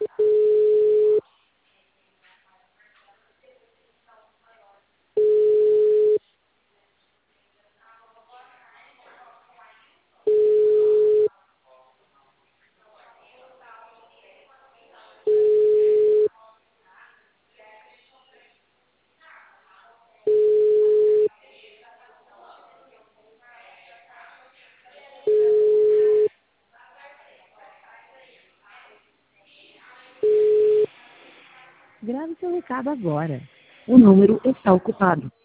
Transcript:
Grave seu recado agora. O número está ocupado.